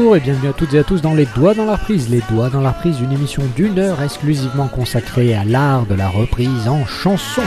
bonjour et bienvenue à toutes et à tous dans Les Doigts dans la reprise. Les Doigts dans la reprise, une émission d'une heure exclusivement consacrée à l'art de la reprise en chanson.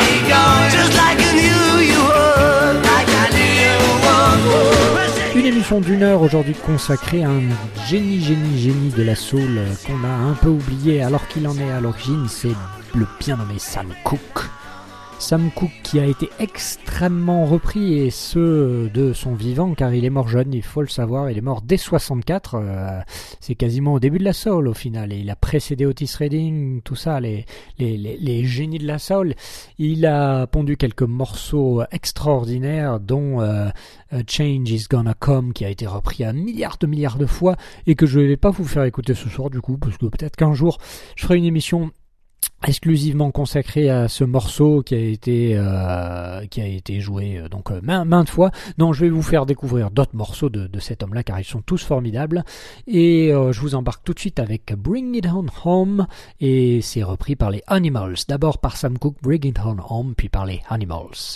Une émission d'une heure aujourd'hui consacrée à un génie de la soul qu'on a un peu oublié alors qu'il en est à l'origine, c'est le bien nommé Sam Cooke. Sam Cooke qui a été extrêmement repris et ce de son vivant car il est mort jeune, il faut le savoir, il est mort dès 64, c'est quasiment au début de la soul au final et il a précédé Otis Redding, tout ça, les génies de la soul. Il a pondu quelques morceaux extraordinaires dont Change is Gonna Come qui a été repris un milliard de fois et que je ne vais pas vous faire écouter ce soir du coup parce que peut-être qu'un jour je ferai une émission exclusivement consacré à ce morceau qui a été joué donc maintes fois. Non, je vais vous faire découvrir d'autres morceaux de cet homme-là car ils sont tous formidables. Et je vous embarque tout de suite avec Bring It On Home et c'est repris par les Animals. D'abord par Sam Cooke, Bring It On Home, puis par les Animals.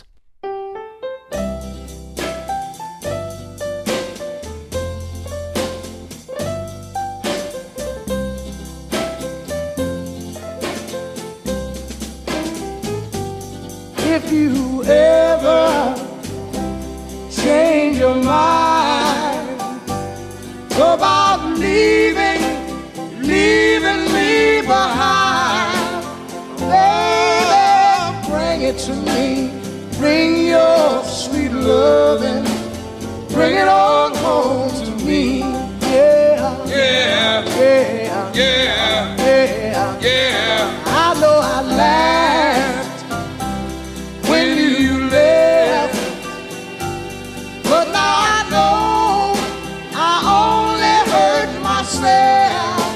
If you ever change your mind about leaving me behind, baby, bring it to me. Bring your sweet loving, bring it on home to me. Yeah, yeah, yeah, yeah, yeah, yeah. I know I laughed when you left, but now I know I only hurt myself.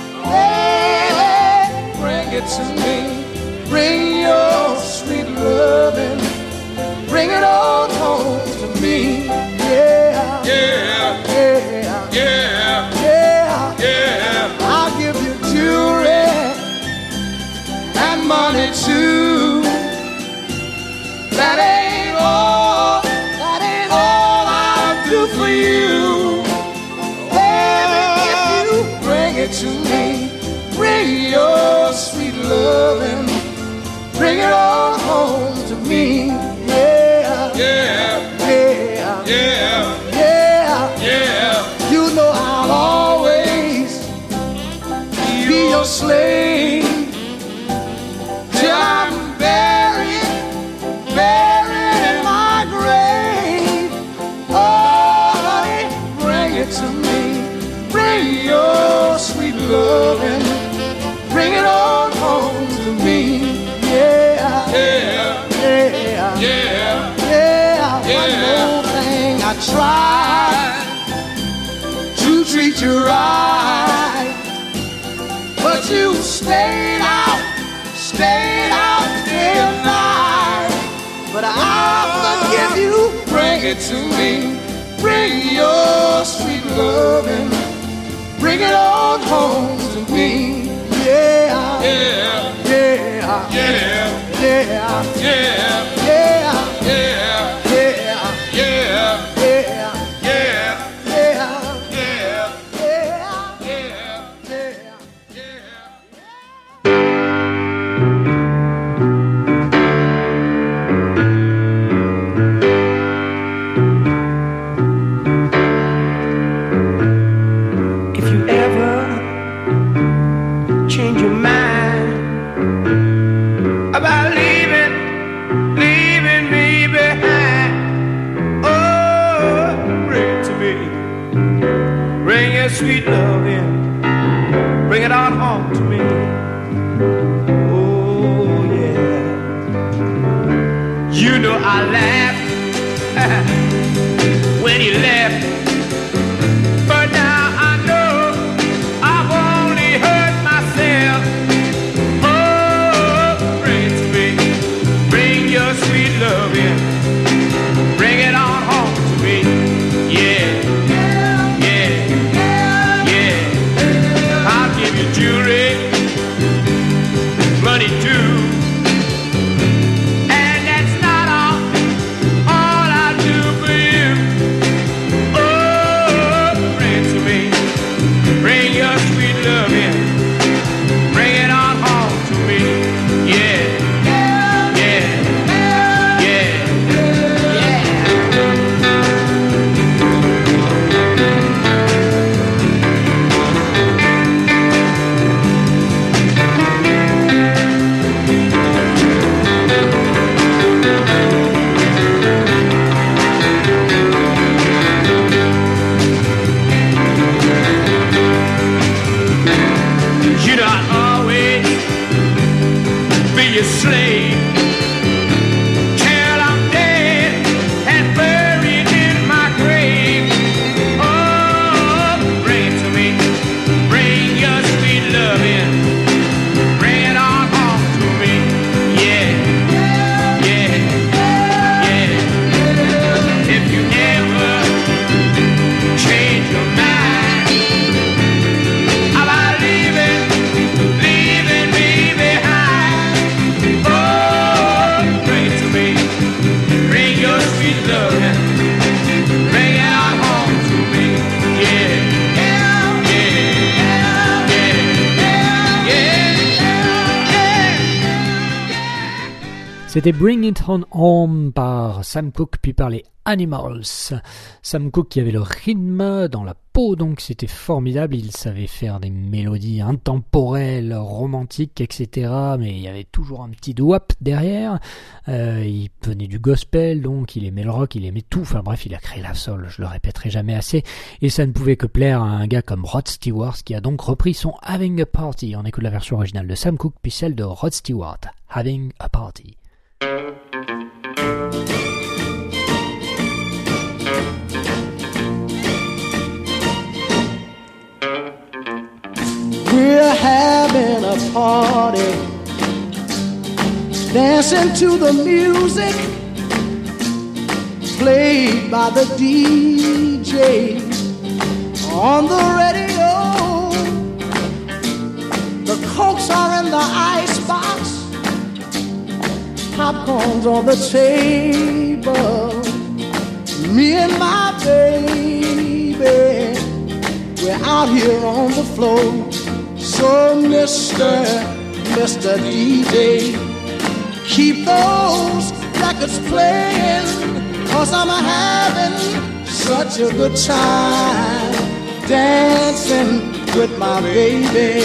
Hey, bring it to me, bring your sweet loving, bring it on home to me. Yeah, yeah, yeah, yeah, yeah, yeah. I'll give you jewelry and money too. That ain't all I'll do for you. Baby, if you bring it to me, bring your sweet loving, bring it all home to me. Yeah, yeah, yeah, yeah, yeah, yeah. You know I'll always be your slave till I'm buried in my grave. Oh, honey, bring it to me. Bring your sweet loving, bring it on home to me. Yeah, yeah, yeah, yeah, yeah, yeah. One more thing, I tried to treat you right, but you stayed out day and night. But I'll forgive you, bring it to me. Bring your sweet loving, bring it on home to me. Yeah, yeah, yeah, yeah, yeah, yeah, yeah, yeah, yeah, yeah, yeah, yeah, yeah, sweet loving, bring it on home to me. Oh yeah. You know I laughed when you left, but now I know I've only hurt myself. Oh, bring it to me, bring your sweet loving, bring it on home to me. Yeah. Jewelry, money too, and that's not all I'll do for you. Oh, your slave till I'm dead and buried in my grave. Oh, bring it to me, bring your sweet love in, bring it on home to me, yeah, yeah, yeah. If you ever change your mind about leaving me behind, oh, bring it to me, bring your sweet love in, bring it on home to me, yeah, yeah, yeah, yeah. C'était Bring It On Home par Sam Cooke, puis par les Animals. Sam Cooke qui avait le rythme dans la peau, donc c'était formidable. Il savait faire des mélodies intemporelles, romantiques, etc. Mais il y avait toujours un petit doo-wop derrière. Il venait du gospel, donc il aimait le rock, il aimait tout. Enfin bref, il a créé la soul, je le répéterai jamais assez. Et ça ne pouvait que plaire à un gars comme Rod Stewart, qui a donc repris son Having a Party. On écoute la version originale de Sam Cooke, puis celle de Rod Stewart, Having a Party. We're having a party, dancing to the music played by the DJ on the radio. The Cokes are in the icebox, popcorn's on the table. Me and my baby, we're out here on the floor. So Mr. DJ, keep those records playing, 'cause I'm having such a good time dancing with my baby.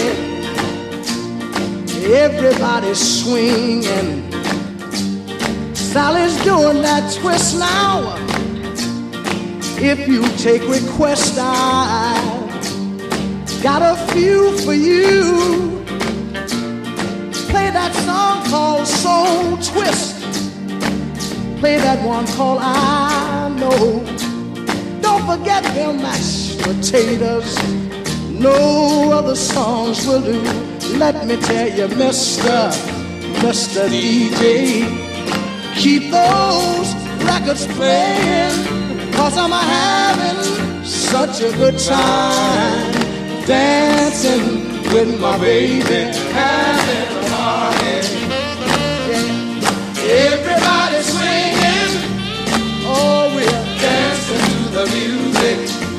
Everybody's swinging, Sally's doing that twist now. If you take requests, I got a few for you. Play that song called Soul Twist. Play that one called I Know. Don't forget them mashed potatoes. No other songs will do. Let me tell you, Mr. DJ, keep those records playing, 'cause I'm having such a good time dancing with my baby, having a party. Yeah. Everybody swinging, oh, we're dancing to the music.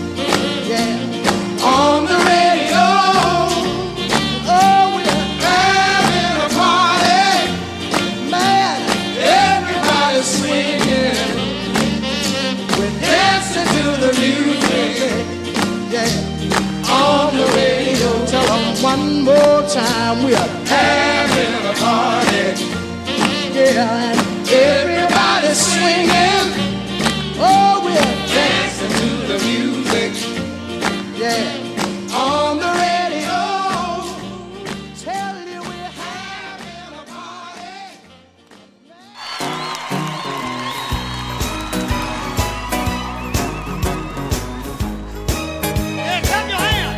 Yeah. On the radio, oh, we're having a party. Man, everybody's swinging, we're dancing to the music. Yeah. On the radio, tell them one more time, we are having a party. Yeah, and everybody's swinging, oh, we're dancing to the music. Yeah, on the radio, tell you we're having a party. Hey, clap your hands.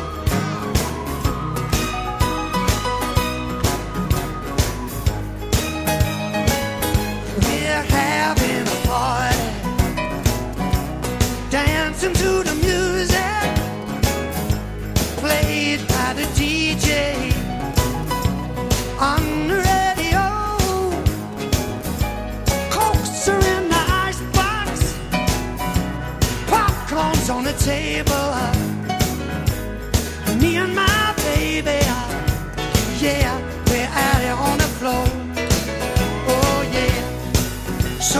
We're having a party, dancing to the music played by the DJ on the radio. Cokes are in the icebox, popcorn's on the table. Me and my baby, yeah, we're out here on the floor. Oh yeah. So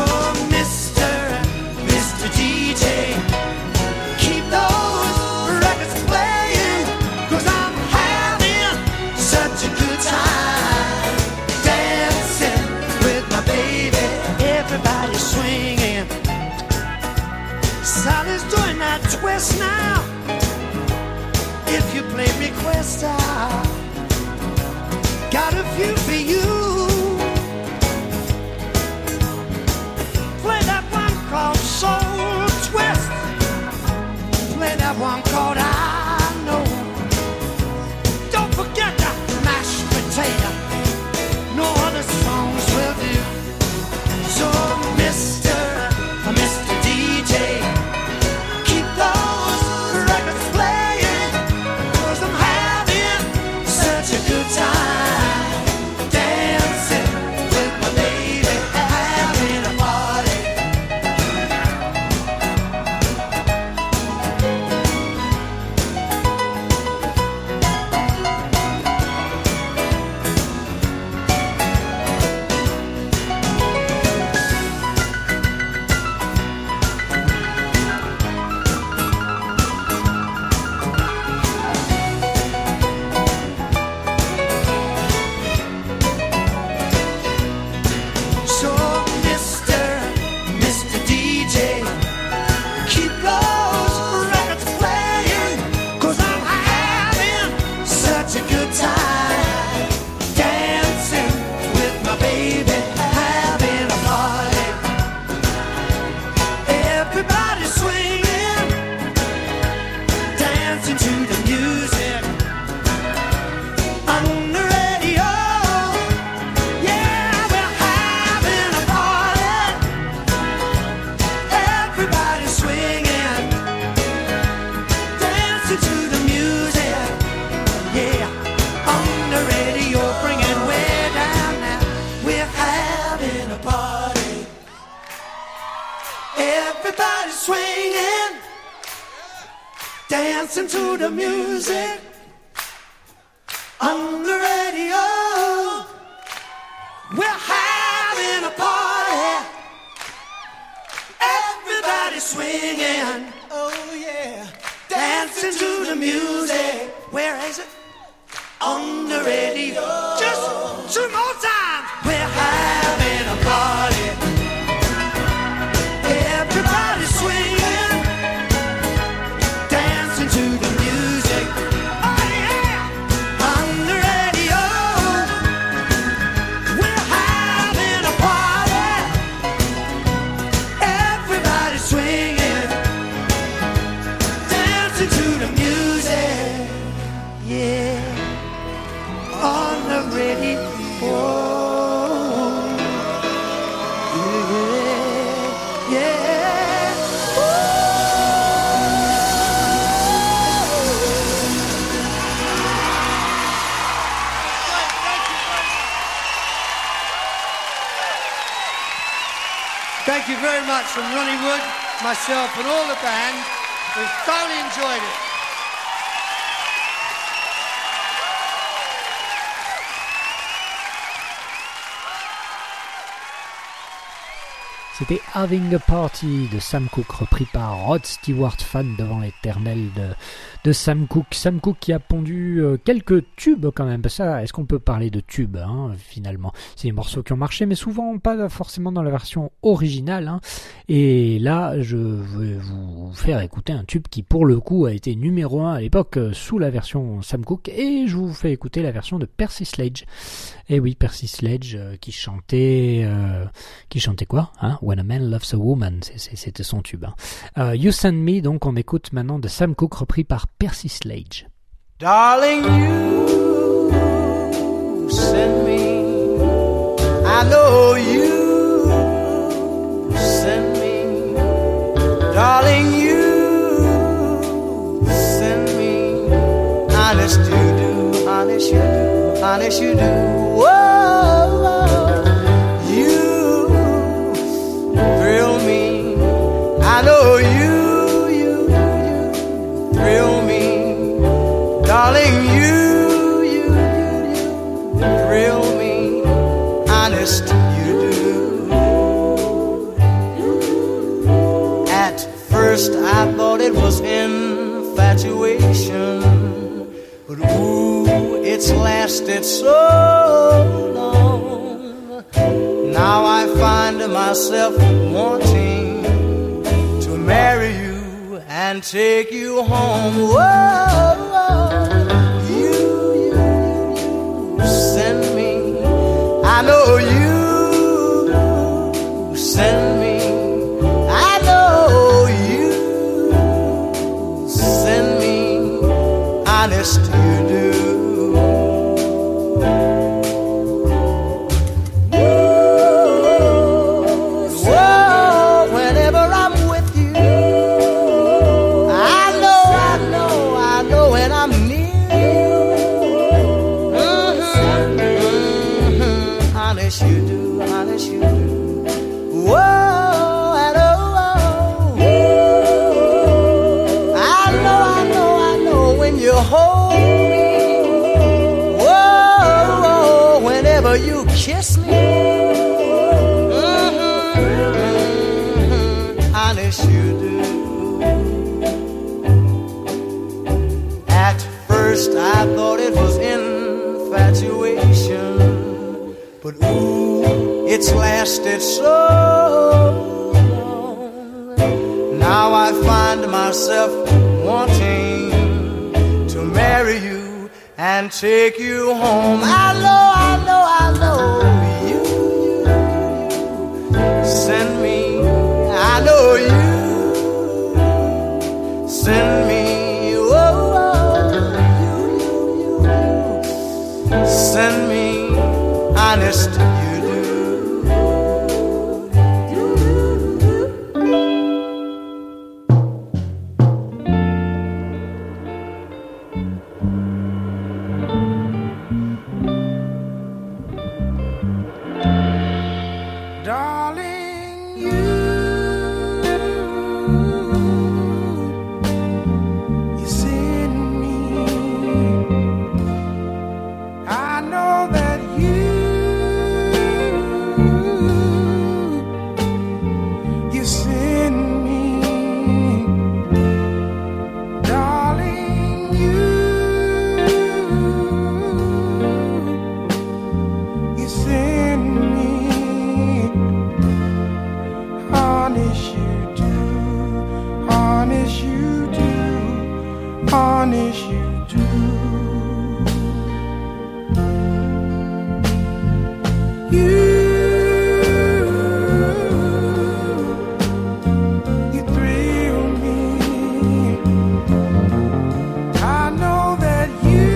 Mr. DJ, keep those records playing, 'cause I'm having such a good time dancing with my baby. Everybody's swinging, Sally's doing that twist now. If you play request, I got a few for you. Everybody's swinging, dancing to the music on the radio. We're having a party. Everybody's swinging, oh yeah, dancing to the music. Where is it? On the radio. Just 2 more times. We're having a party. Everybody's swinging, dancing to the music. Oh yeah, on the radio. We're having a party. Everybody's swinging, dancing to the music. Yeah, on the radio. Thank you very much from Ronnie Wood, myself and all the band. We've thoroughly enjoyed it. C'était Having a Party de Sam Cooke, repris par Rod Stewart, fan devant l'éternel de Sam Cooke. Sam Cooke qui a pondu quelques tubes quand même. Ça, est-ce qu'on peut parler de tubes finalement? C'est des morceaux qui ont marché, mais souvent pas forcément dans la version originale. Et là, je vais vous faire écouter un tube qui pour le coup a été numéro 1 à l'époque sous la version Sam Cooke. Et je vous fais écouter la version de Percy Sledge. Et oui, Percy Sledge qui chantait quoi When a Man Loves a Woman, c'était son tube. You Send Me, donc on écoute maintenant de Sam Cooke, repris par Percy Sledge. Darling, you send me. I know you send me. Darling, you send me. Honest you do, honest you do, honest you do. Whoa, you thrill me. I know you thrill me. Darling, you thrill me. Honest you do. At first I thought it was infatuation, but ooh, it's lasted so long. Now I find myself wanting to marry you and take you home. Whoa, you send me. I know you send me. I know you send me. Honest you do. You kiss me, honest you do. At first I thought it was infatuation, but ooh, it's lasted so long. Now I find myself wanting to marry you and take you home. I know you send me. I know you send me. Oh, you send me. Honest you do. Darling, you Harness you to. You thrill me. I know that you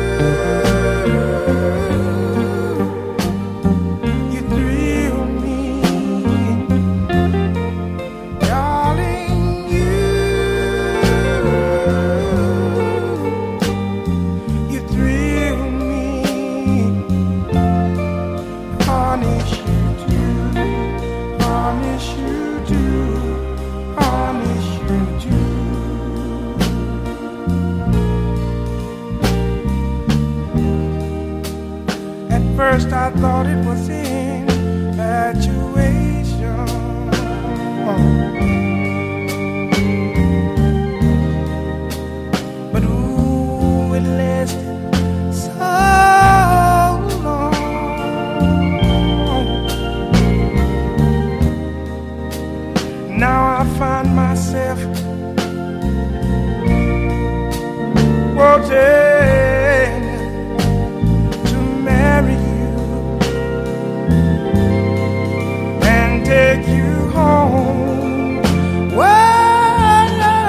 thrill me, darling. You thrill me. Harness you do, harness you do, harness you do. At first I thought it was infatuation, but ooh, it lasted so long. Now I find myself wanting to marry you and take you home. Well,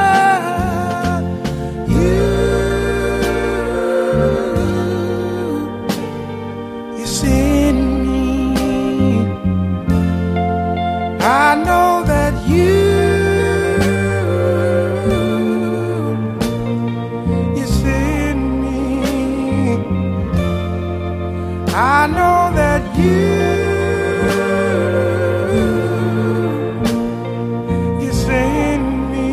you send me. I know that you send me. I know that you send me.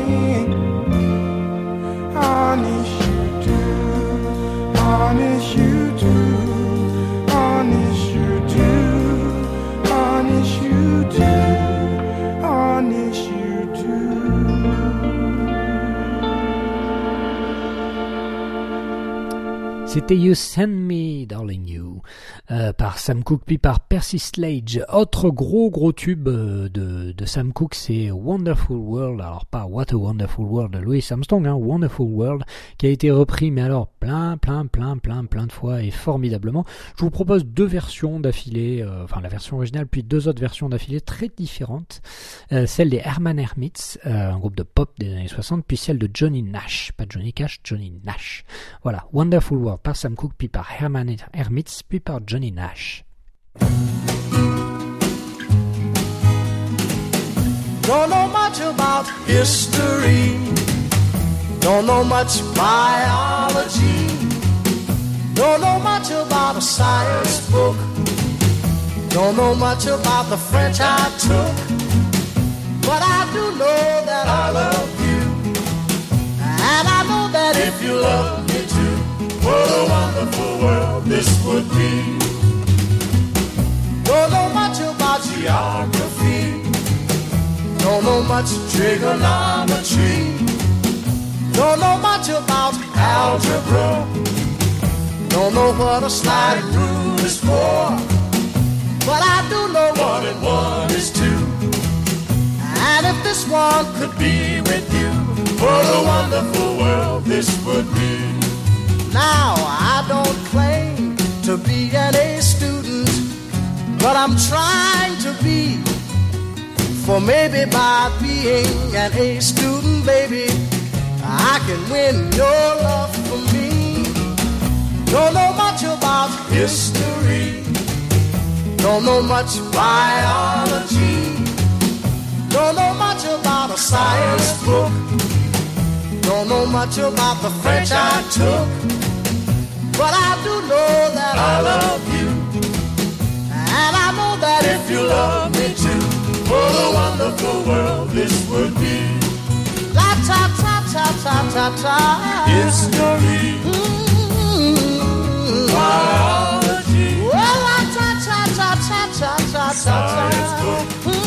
Harness you do, harness you do, harness you do, harness you do, harness you do. C'était You Send Me, Darling You, par Sam Cooke, puis par Percy Sledge. Autre gros tube de Sam Cooke, c'est Wonderful World. Alors pas What a Wonderful World de Louis Armstrong, hein, Wonderful World, qui a été repris, mais alors plein de fois et formidablement. Je vous propose deux versions d'affilée, enfin la version originale, puis deux autres versions d'affilée très différentes. Celle des Herman Hermits, un groupe de pop des années 60, puis celle de Johnny Nash, pas Johnny Cash, Johnny Nash. Voilà, Wonderful World par Sam Cooke, puis par Herman Hermits, puis par Johnny Nash. Don't know much about history, don't know much biology, don't know much about a science book, don't know much about the French I took, but I do know that I love you, and I know that if you love me too, what a wonderful world this would be. Don't know much about geography, don't know much trigonometry, don't know much about algebra, don't know what a slide rule is for, but I do know 1 and 1 is 2. And if this one could be with you, what a wonderful world this would be. Now I don't claim to be an A student, but I'm trying to be. For maybe by being an A student, baby, I can win your love for me. Don't know much about history, don't know much biology, don't know much about a science book, don't know much about the French I took, but I do know that I love you, and I know that if you love me too, what a wonderful world this would be. La ta ta ta ta ta ta. History, biology, well, la ta ta ta ta ta ta ta. Science book,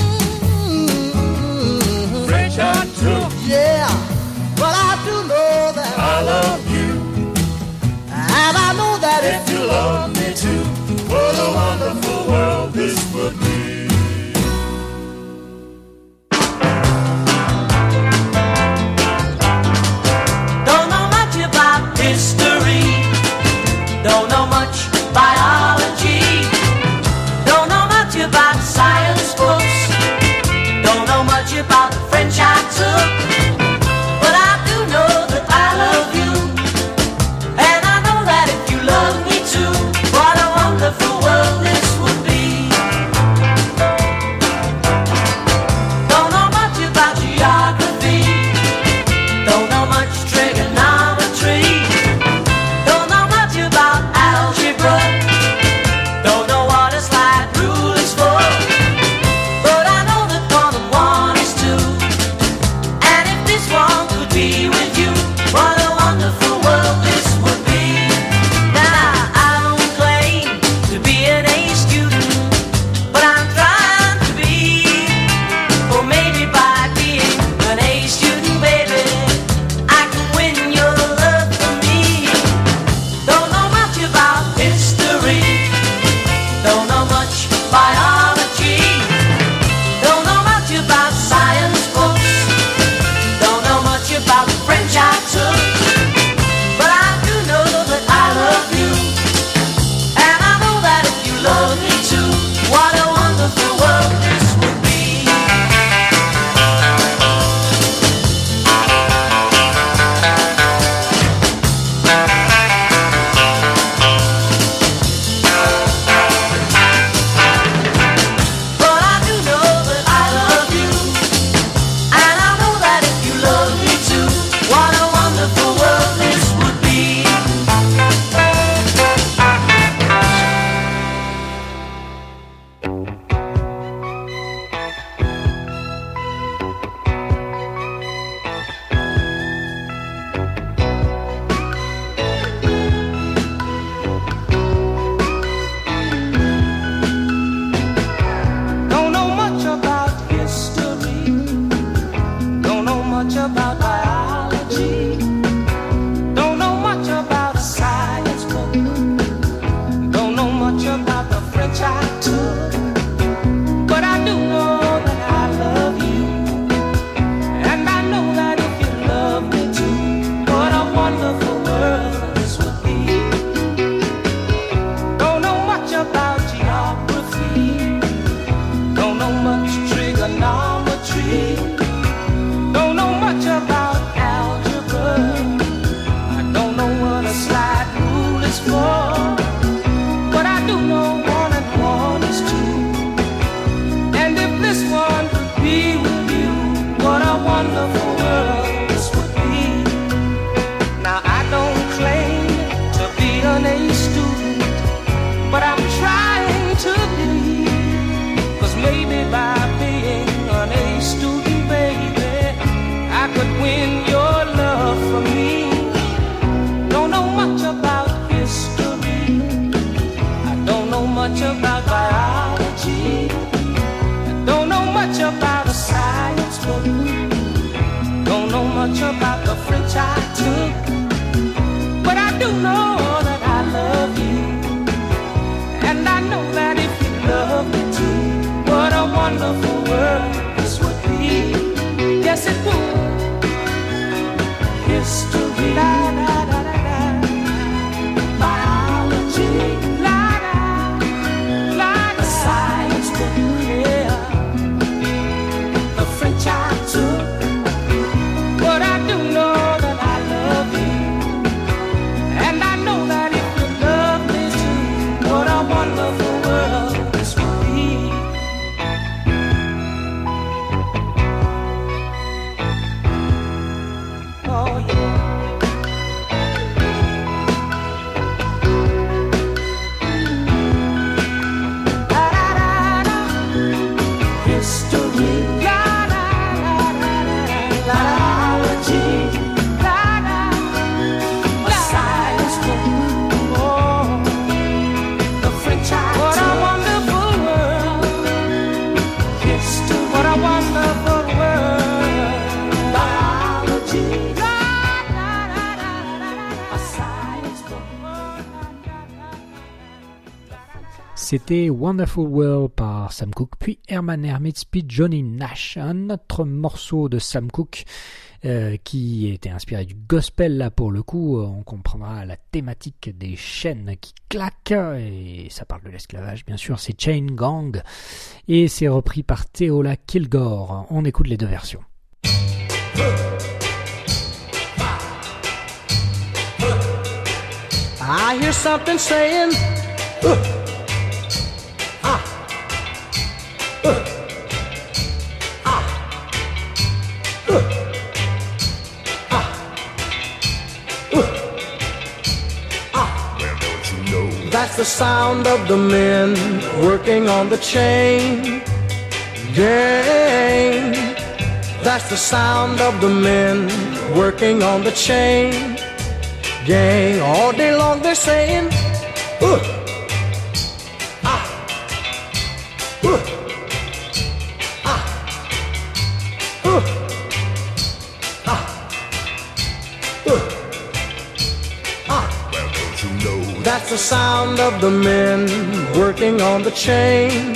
French I took, yeah, but I do know that I love you, and I know that if you love me too, what a wonderful world this would be. Don't know much about took. But I do know that I love you, and I know that if you love me too, what a wonderful world this would be. Yes, it would. History, la la la la la. Biology, la la la la. Science book, yeah. The French I took. But I do know that I love you, and I know that if you love me too, what a wonderful world this would be. Oh yeah. La la la la. History. La la la la la. Biology. La la la. Science book. Oh, the French I took. What a wonderful world. History. What a wonderful world. Biology. La la la la la la. A science book. C'était Wonderful World par Sam Cooke, puis Herman Hermits, puis Johnny Nash. Un autre morceau de Sam Cooke qui était inspiré du gospel, là pour le coup. On comprendra la thématique des chaînes qui claquent, et ça parle de l'esclavage bien sûr, c'est Chain Gang, et c'est repris par Theola Kilgore. On écoute les deux versions. I hear something saying, that's the sound of the men working on the chain gang. That's the sound of the men working on the chain gang. All day long they're saying, that's the sound of the men working on the chain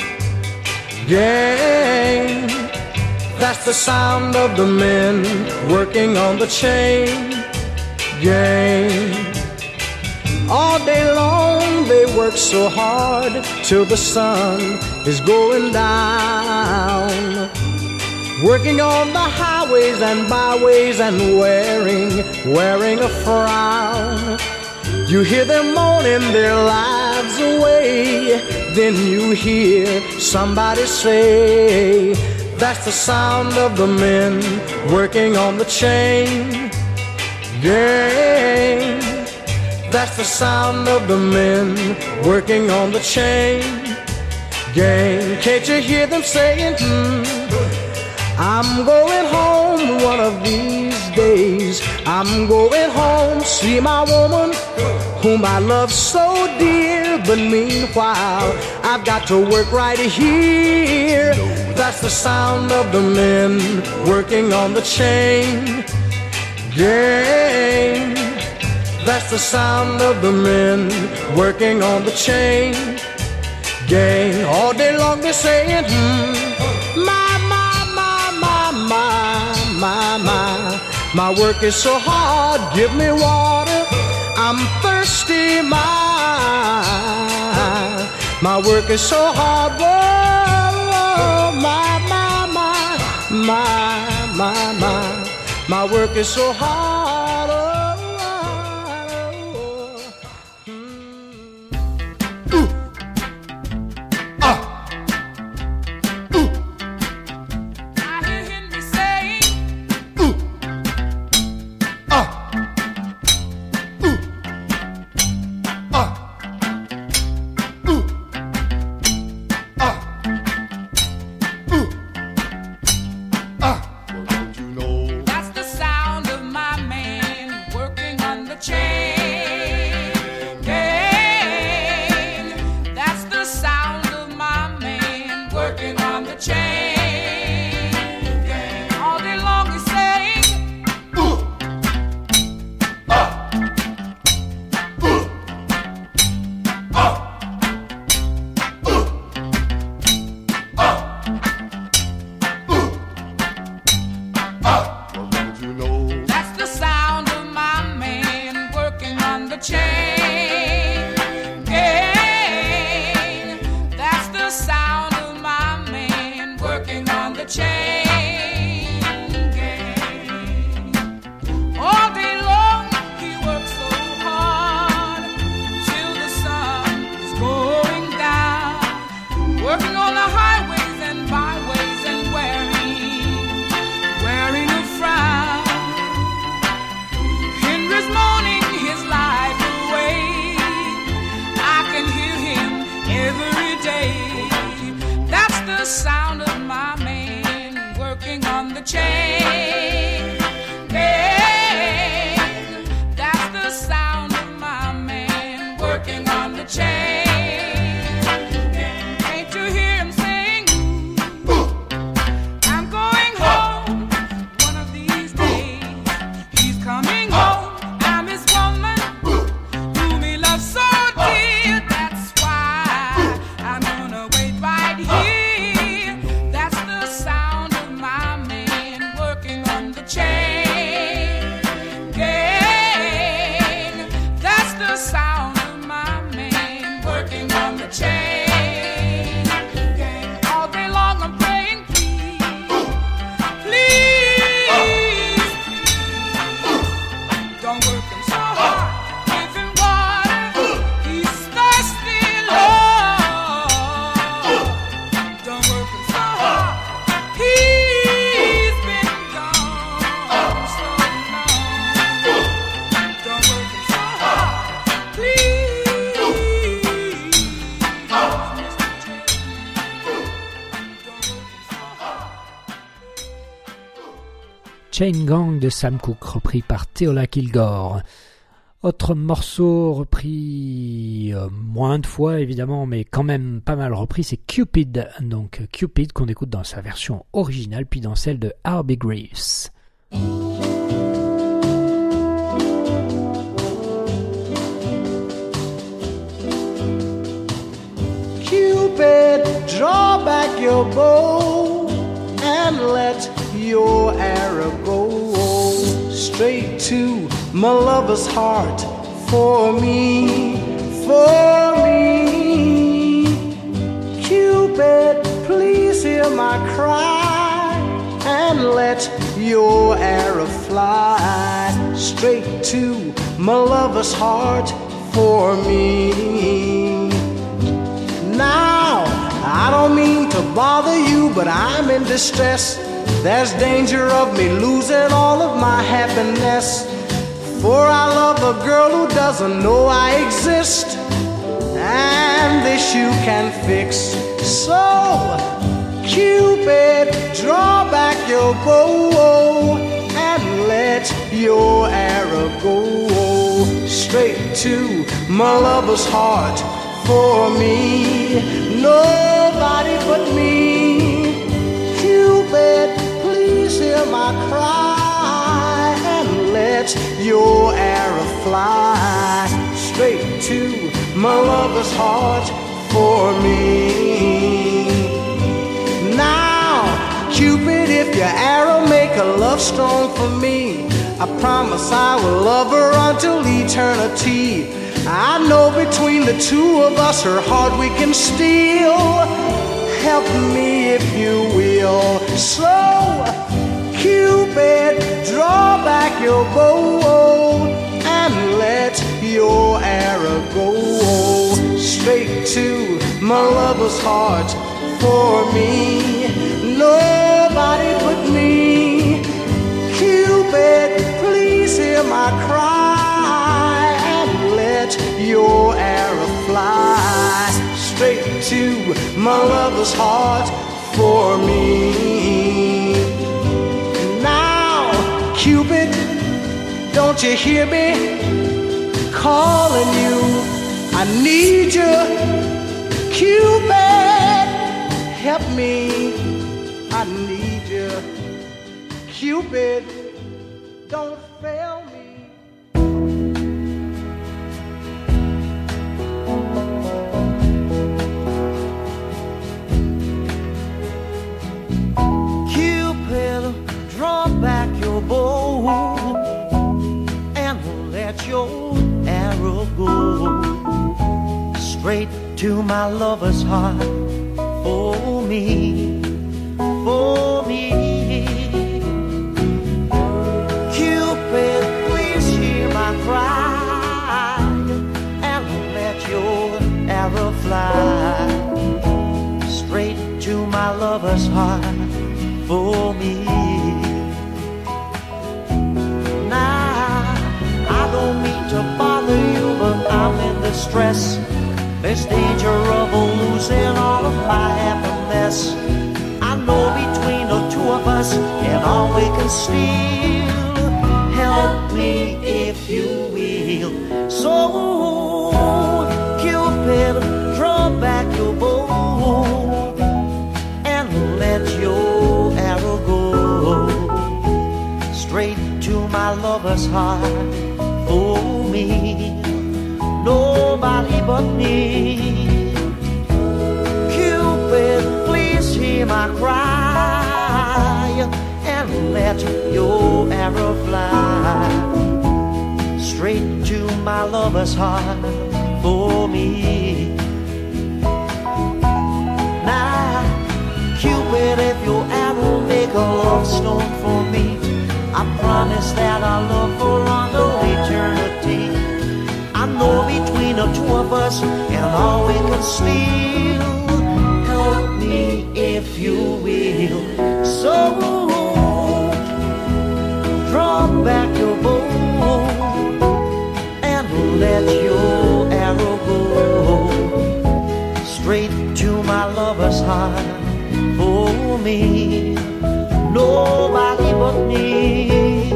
gang. That's the sound of the men working on the chain gang. All day long they work so hard till the sun is going down, working on the highways and byways and wearing a frown. You hear them moaning their lives away, then you hear somebody say, that's the sound of the men working on the chain gang. That's the sound of the men working on the chain gang. Can't you hear them saying, I'm going home one of these days. I'm going home, see my woman whom I love so dear. But meanwhile, I've got to work right here. That's the sound of the men working on the chain gang. That's the sound of the men working on the chain gang. All day long they're saying, my work is so hard, give me water, I'm thirsty, my work is so hard, whoa, my work is so hard, sound of my man working on the chain gang. That's the sound of my man working on the chain. Can't you hear him saying, I'm going home one of these days. He's coming home. I'm his woman whom he loves so dear. That's why I'm gonna wait right here. That's the sound of my man working on the chain gang. That's the sound of my man working on the chain gang. All day long I'm praying, please, please, don't work him so hard. Give him water, he's thirsty, Lord. Don't work him so hard. He's been gone so long. Don't work him so hard, please, Mr. J. Don't work him so hard. Chain Gang de Sam Cooke, repris par Theola Kilgore. Autre morceau repris moins de fois évidemment, mais quand même pas mal repris, c'est Cupid. Donc Cupid qu'on écoute dans sa version originale, puis dans celle de Harvey Greaves. Cupid, draw back your bow and let your arrow go straight to my lover's heart. For me, for me. Cupid, please hear my cry and let your arrow fly straight to my lover's heart. For me. Now, I don't mean to bother you, but I'm in distress. There's danger of me losing all of my happiness. For I love a girl who doesn't know I exist, and this you can fix. So, Cupid, draw back your bow and let your arrow go straight to my lover's heart. For me, nobody but me. Cupid, please hear my cry and let your arrow fly straight to my lover's heart. For me. Now, Cupid, if your arrow make a love stone for me, I promise I will love her until eternity. I know between the two of us her heart we can steal. Help me if you will. So, Cupid, draw back your bow and let your arrow go straight to my lover's heart. For me, nobody but me. Cupid, please hear my cry and let your arrow fly straight to my lover's heart. For me. Now, Cupid, don't you hear me calling you? I need you, Cupid, help me. I need you, Cupid, don't fail me. Cupid, draw back your bow and let your arrow go straight to my lover's heart. For me, for me. Cupid, please hear my cry and let your arrow fly straight to my lover's heart. For me. Now, I don't mean to bother you, but I'm in distress. There's danger of losing all of my happiness. can steal. Help me if you will. So, Cupid, draw back your bow and let your arrow go straight to my lover's heart. For me, nobody but me. Cupid, please hear my cry and let your arrow fly straight to my lover's heart. For me, now, Cupid, if your arrow make a love stone for me, I promise that our love for all eternity. I know between the two of us and all we can steal. Help me if you will. So, draw back your bow and let your arrow go straight to my lover's heart. For me, nobody but me.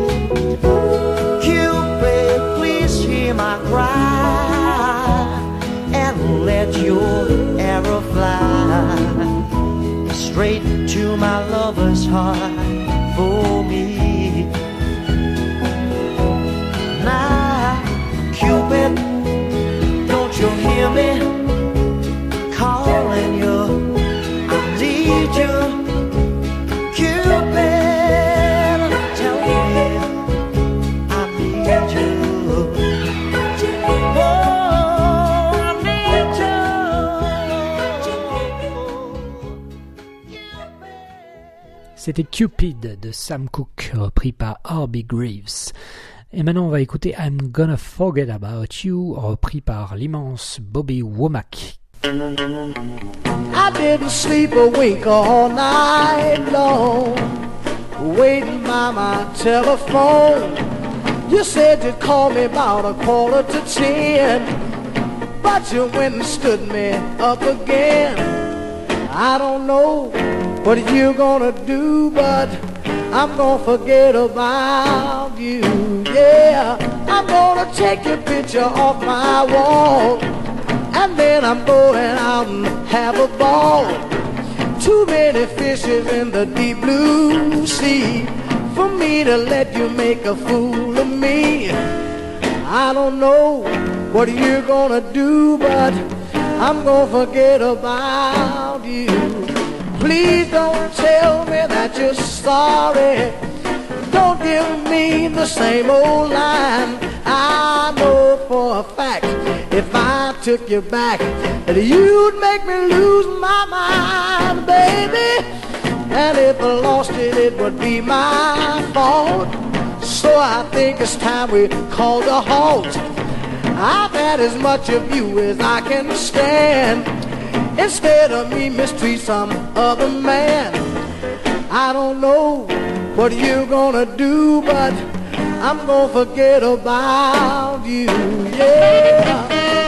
Cupid, please hear my cry and let your arrow fly straight to my lover's heart. For me, now, Cupid, don't you hear me calling you? I need you. C'était Cupid de Sam Cooke, repris par Herbie Greaves. Et maintenant, on va écouter I'm Gonna Forget About You, repris par l'immense Bobby Womack. I didn't sleep a wink all night long, waiting by my telephone. You said you'd call me about 9:45, but you went and stood me up again. I don't know what you gonna do, but I'm gonna forget about you. Yeah, I'm gonna take your picture off my wall, and then I'm going out and have a ball. Too many fishes in the deep blue sea for me to let you make a fool of me. I don't know what you're gonna do, but I'm gonna forget about you. Please don't tell me that you're sorry. Don't give me the same old line. I know for a fact if I took you back that you'd make me lose my mind, baby. And if I lost it, it would be my fault. So I think it's time we called a halt. I've had as much of you as I can stand. Instead of me mistreat some other man. I don't know what you're gonna do, but I'm gonna forget about you, yeah.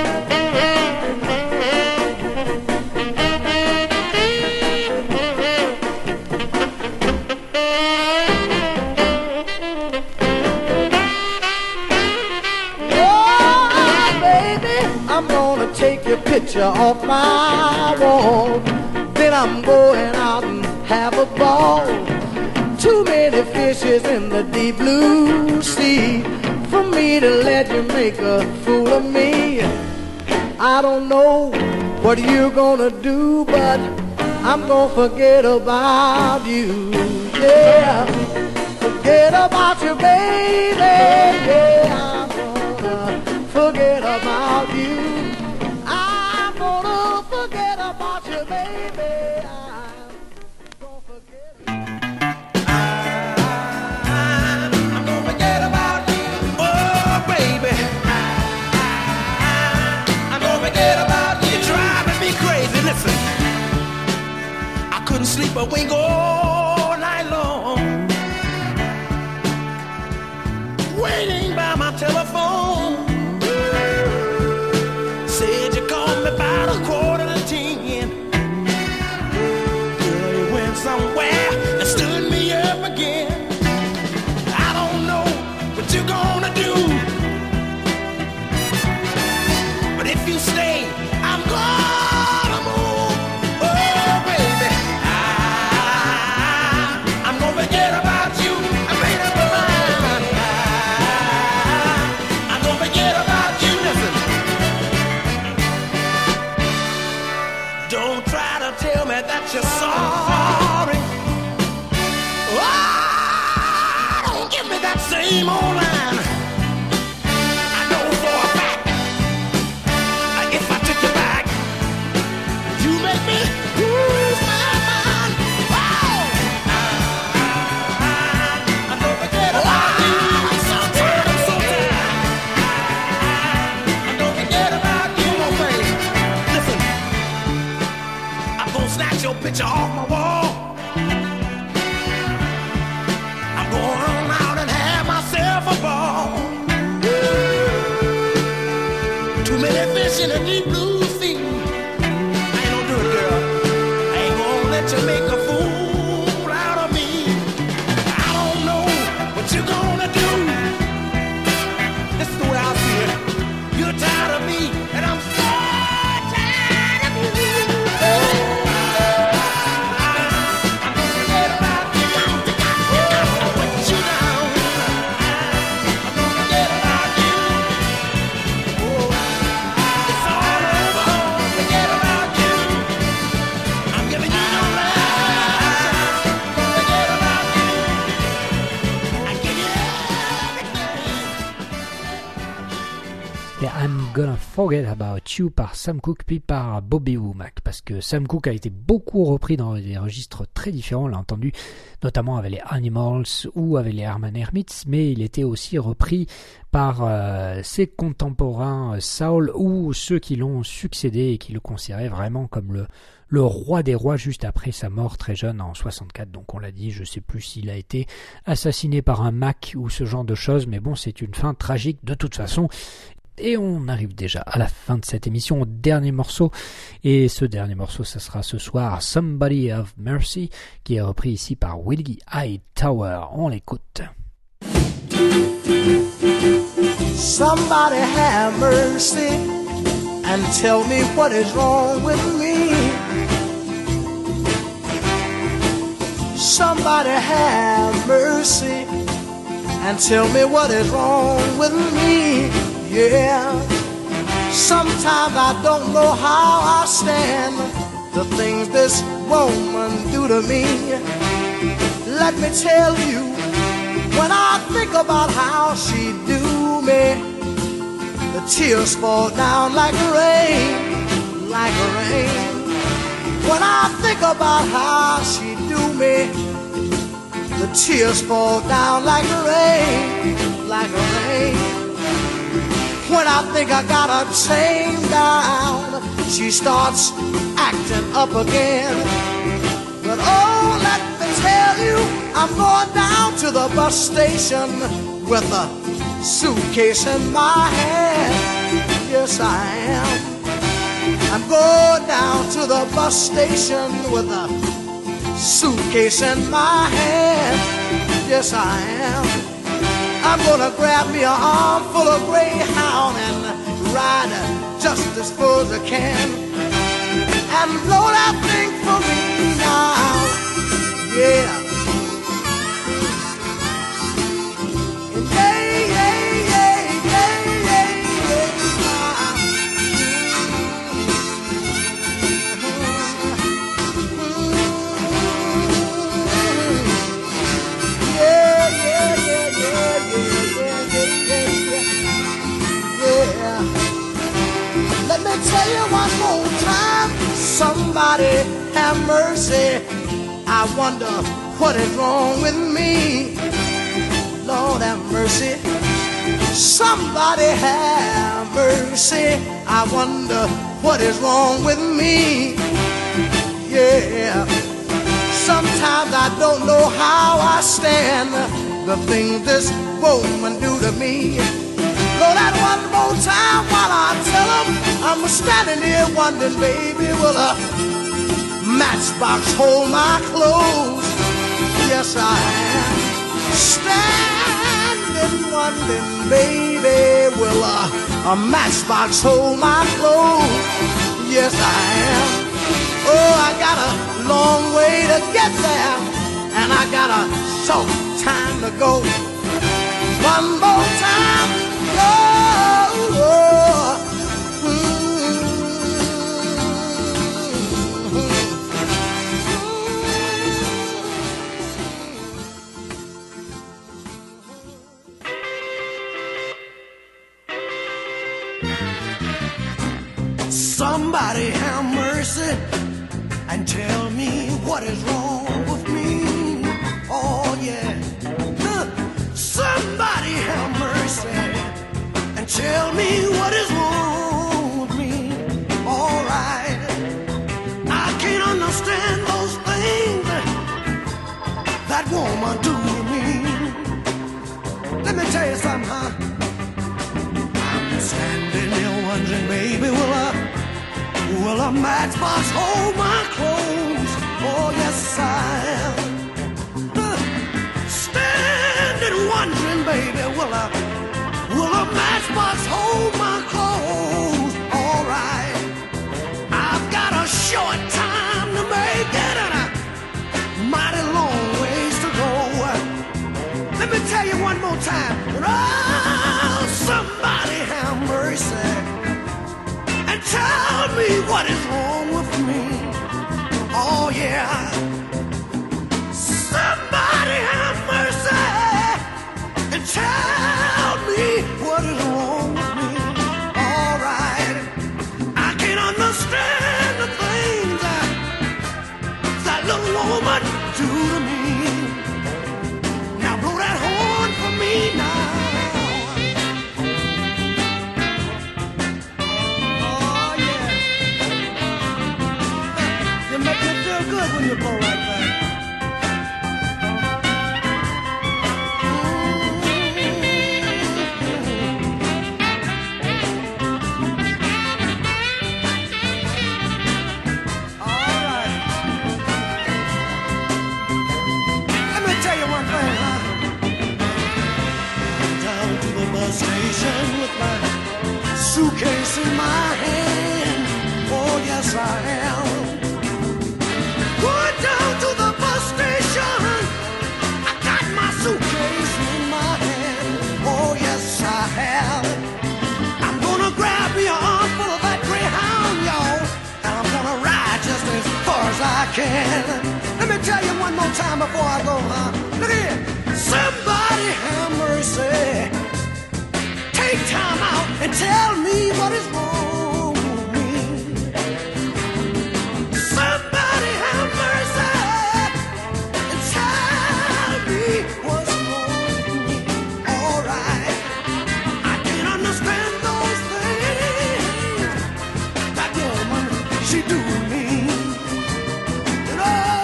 Take your picture off my wall, then I'm going out and have a ball. Too many fishes in the deep blue sea for me to let you make a fool of me. I don't know what you're gonna do, but I'm gonna forget about you, yeah. Forget about you, baby, yeah. I'm gonna forget about you. Forget about you, baby. I'm gonna forget. I'm gonna forget about you, oh baby. I'm gonna forget about you. You're driving me crazy. Listen, I couldn't sleep a wink all night long, waiting by my telephone. Said you called me about 9:45. Girl, you went somewhere and stood me up again. tell me that you're sorry. Oh, don't give me that same old line. I know for a fact, if I took you back, you make me lose my mind. Oh, I don't forget about you. I'm so tired. I don't forget about you. One thing, listen, I'm gonna snatch your picture off my wall. I'm going on out and have myself a ball. Too many fish in a deep blue sea. I ain't gonna do it, girl. I ain't gonna let you make a fool out of me. I don't know what you're gonna do. This is the way I see it. You're tired of me, and I'm so tired of you. Et I'm Gonna Forget About You par Sam Cooke puis par Bobby Womack, parce que Sam Cooke a été beaucoup repris dans des registres très différents, on l'a entendu notamment avec les Animals ou avec les Herman Hermits, mais il était aussi repris par ses contemporains soul ou ceux qui l'ont succédé et qui le considéraient vraiment comme le roi des rois juste après sa mort très jeune en 64. Donc on l'a dit, je sais plus s'il a été assassiné par un Mac ou ce genre de choses, mais bon, c'est une fin tragique de toute façon. Et on arrive déjà à la fin de cette émission, au dernier morceau. Et ce dernier morceau, ça sera ce soir Somebody Have Mercy, qui est repris ici par Willie Hightower. On l'écoute. Somebody have mercy and tell me what is wrong with me. Somebody have mercy and tell me what is wrong with me. Yeah, sometimes I don't know how I stand the things this woman do to me. Let me tell you, when I think about how she do me, the tears fall down like rain, like rain. When I think about how she do me, the tears fall down like rain, like rain. When I think I got her chained down, she starts acting up again. But oh, let me tell you, I'm going down to the bus station with a suitcase in my hand. Yes, I am. I'm going down to the bus station with a suitcase in my hand. Yes, I am. I'm gonna grab me an armful of Greyhound and ride just as full as I can and blow that thing for me now. Yeah. Yeah, yeah, yeah, yeah, yeah, yeah. Yeah, yeah, yeah, yeah. Let me tell you one more time, somebody have mercy. I wonder what is wrong with me. Lord have mercy. Somebody have mercy. I wonder what is wrong with me. Yeah. Sometimes I don't know how I stand the things this woman do to me. Blow that one more time while I tell them I'm standing here wondering, baby, will a matchbox hold my clothes? Yes, I am. Standing wondering, baby, will a matchbox hold my clothes? Yes, I am. Oh, I got a long way to get there, and I got a short time to go. One more time. what is wrong with me. Oh yeah. Somebody have mercy and tell me what is wrong with me. All right. I can't understand those things that woman do to me. Let me tell you something, huh? I'm standing there wondering, baby, will a matchbox hold my clothes? Oh, yes, I am. Standing wondering, baby, will a matchbox hold my clothes? All right. I've got a short time to make it and a mighty long ways to go. Let me tell you one more time. Oh, somebody have mercy and tell me what is wrong with me. Oh yeah. Somebody have mercy and tell me what is wrong with me. All right. I can't understand the things that little woman do to me. Now blow that horn for me now. Make me feel good when you blow like that. All right. Let me tell you one thing, huh? I'm down to the bus station with my suitcase in my hand. Oh, yes, I am. Going down to the bus station, I got my suitcase in my hand. Oh yes, I have. I'm gonna grab me an armful of that Greyhound, y'all, and I'm gonna ride just as far as I can. Let me tell you one more time before I go, huh? Look here. Somebody have mercy. Take time out and tell me what is wrong with me. Somebody have mercy and tell me what's wrong with me. All right. I can't understand those things that woman, she do to me. And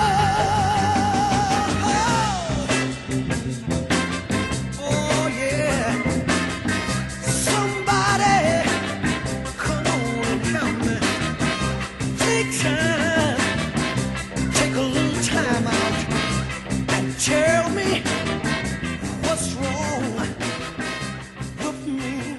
oh yeah. Somebody come on and help me. Take time. Take a little time out and tell me what's wrong with me.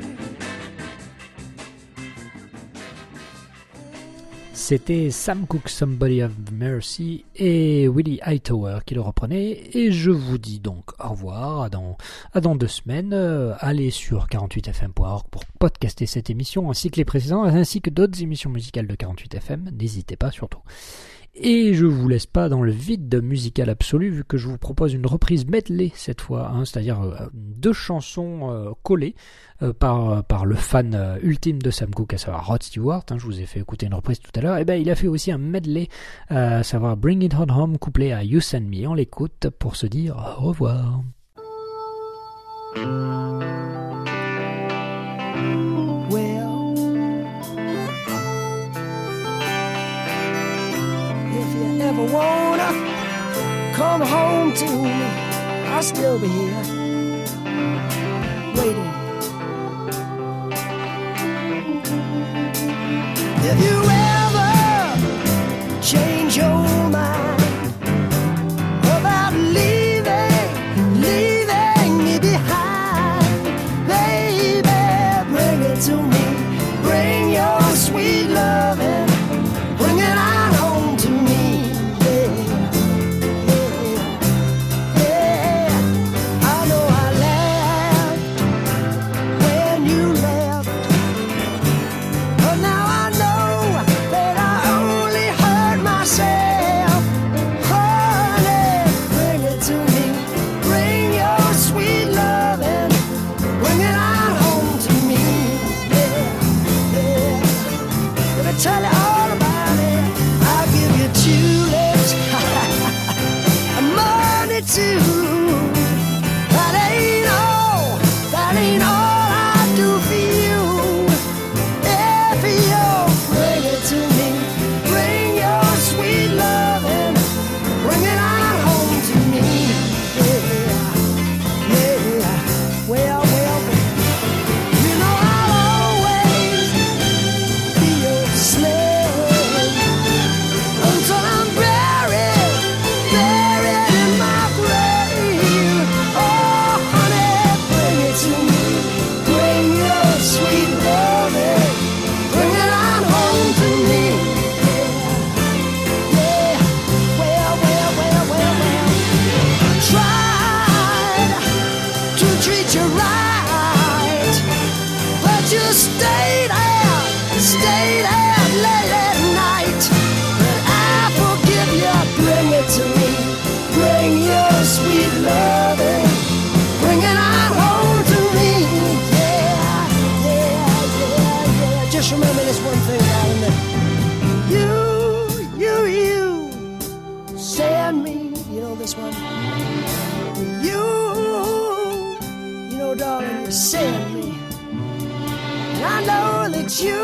C'était Sam Cooke, Somebody Have Mercy, et Willie Hightower qui le reprenaient. Et je vous dis donc au revoir, à dans 2 semaines. Allez sur 48fm.org pour podcaster cette émission, ainsi que les précédentes, ainsi que d'autres émissions musicales de 48fm. N'hésitez pas surtout. Et je vous laisse pas dans le vide musical absolu, vu que je vous propose une reprise medley cette fois, hein, c'est-à-dire 2 chansons collées par le fan ultime de Sam Cooke, à savoir Rod Stewart. Hein, je vous ai fait écouter une reprise tout à l'heure. Et ben il a fait aussi un medley, à savoir Bring It On Home, couplé à You Send Me. On l'écoute pour se dire au revoir. Well, if you ever wanna come home to me, I'll still be here waiting. If you ever change your mind about leaving me behind, baby, bring it to me. Bring your sweet loving, bring it on home to me. Yeah. I know I laughed when you left, but now I know too. That ain't all I do for you. If you'll bring it to me, bring your sweet loving, bring it on home to me. Yeah, well, you know I'll always be your slave until I'm buried in my grave. Oh, honey, bring it to me, bring your sweet loving, bring it on home to me. Yeah, well. I tried to treat you right, but you stayed out late at night. But I forgive you, bring it to me, bring your sweet loving, bring it on home to me. Yeah. Just remember this one thing, darling, that you send me, you know this one. You know, darling, you send me. And I know that you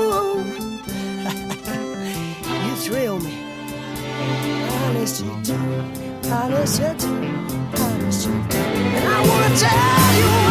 thrill me. Honest you do. And I wanna tell you